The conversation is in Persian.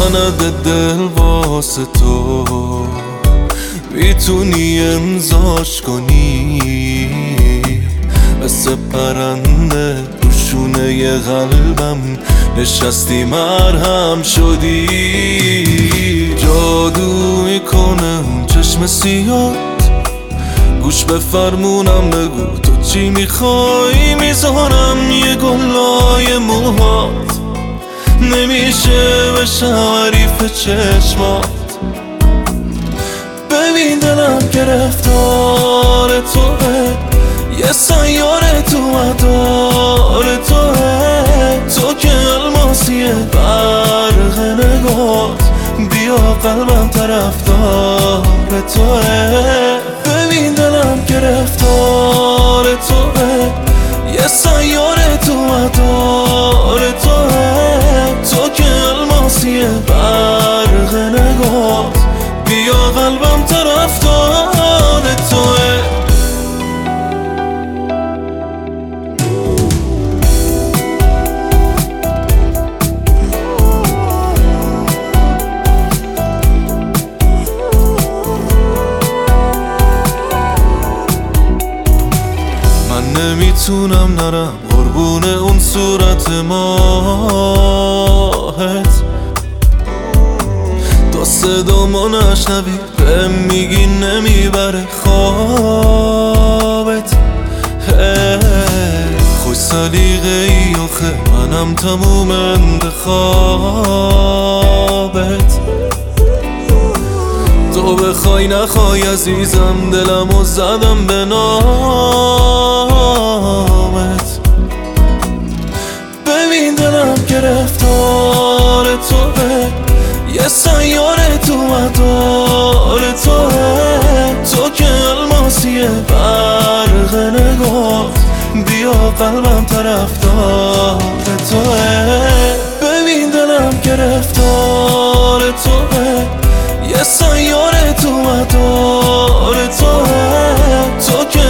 سند دل واسه تو میتونی امضاش کنی، مثل پرنده روشونه ی قلبم نشستی مرهم شدی. جادو میکنه اون چشم سیاد، گوش به فرمونم بگو تو چی میخوای، میذارم یه گلای موهات، نمیشه بشم حریف چشمات. ببین دلم گرفتار توه، یه سیاره تو مدار توه، تو که الماسیه برق نگات، بیا قلبم طرفدار توه. ببین دلم گرفتار توه، یه سیاره تو مدار توه، تو که الماسیه برق نگات، بیا قلبم طرفدار توه. نمیتونم نرم قربون اون صورت ماهت، تا صدامو نشنوی بهم میگی نمیبره خوابت. خوش سلیقه ای آخه منم تموم انتخابت، تو بخوای نخوای عزیزم دلمو زدم به نامت. ببین دلم گرفتار توه، یه سیاره تو مدار توه، تو که الماسیه برق نگات، بیا قلبم طرفدار توه. ببین دلم گرفتار توه، یه سیاره تو مدار توه، تو که